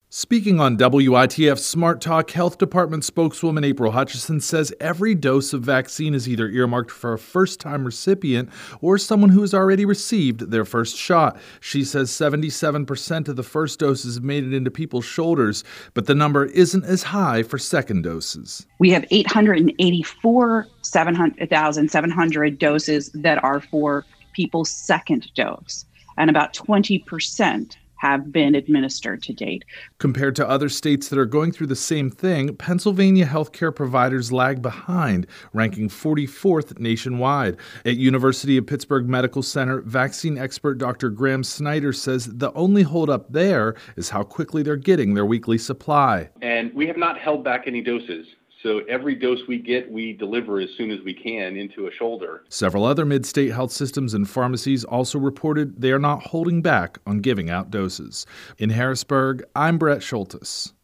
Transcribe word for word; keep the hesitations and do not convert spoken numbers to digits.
Speaking on W I T F Smart Talk, Health Department spokeswoman April Hutchison says every dose of vaccine is either earmarked for a first-time recipient or someone who has already received their first shot. She says seventy-seven percent of the first doses have made it into people's shoulders, but the number isn't as high for second doses. We have eight hundred eighty-four thousand seven hundred doses that are for people's second dose, and about twenty percent have been administered to date. Compared to other states that are going through the same thing, Pennsylvania healthcare providers lag behind, ranking forty-fourth nationwide. At University of Pittsburgh Medical Center, vaccine expert Doctor Graham Snyder says the only holdup there is how quickly they're getting their weekly supply. And we have not held back any doses. So every dose we get, we deliver as soon as we can into a shoulder. Several other mid-state health systems and pharmacies also reported they are not holding back on giving out doses. In Harrisburg, I'm Brett Schultes.